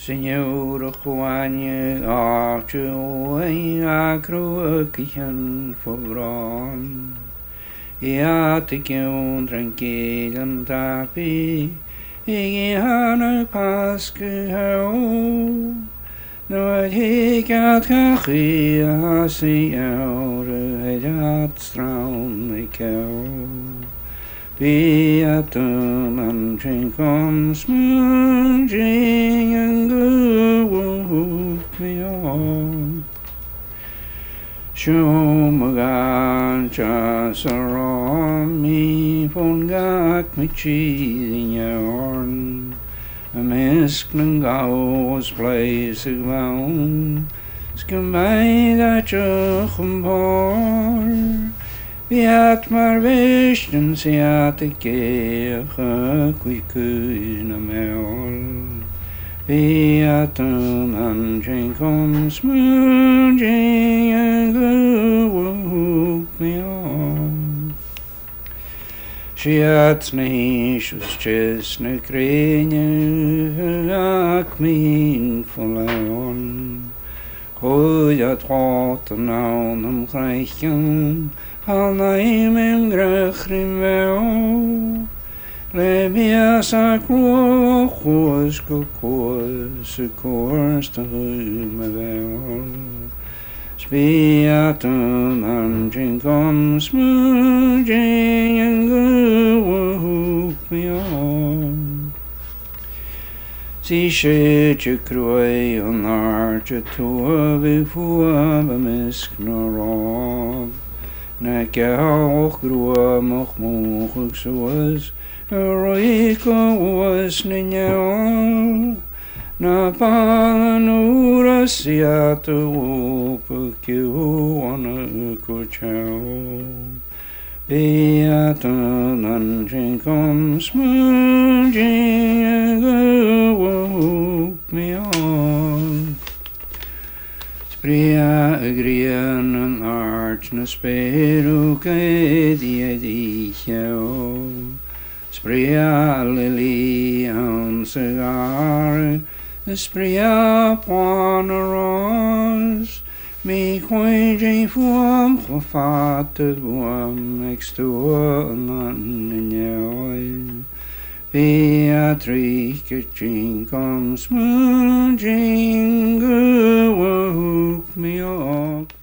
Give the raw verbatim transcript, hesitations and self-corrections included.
Senhor Juan Archu Acro Kihan Fogron Iatikion Tranquilan Tapi Igihana Pasque Hao No Hikat Kachia Siaur Hedat Straun Mikau Beatum Antrincum smudging and good me on. Shumagan Chasarom me Fongak me cheating yarn. A miskman goes place of mound. Skimay that Chumbor. Viat mar vishten siat a gecha quikus na meol. Viatum antrincum smudging and good me on. Shiat nishus ches na krenya ak min folaon. Koya trot naun am reichen. Alnaim em grechrim veo, lebias a crocos cocos, a course to whom a veo. Spiatum antrincum smudging and good beyond. Si shetje croy on arch a tour before a misk nor rob. Na gauch grua moch moch soas, a roico was ninyal. Na palan ura siata wopa kiu on a cochao. Beatum antrincum smudging and good me on. Spria agrian an arch na speru que dia dicheo. Spria lily an cigar. Spria poneros. Mi quainjing fuam chofata buam extua nan nyoi. Beatrix Chincum smudging good me up.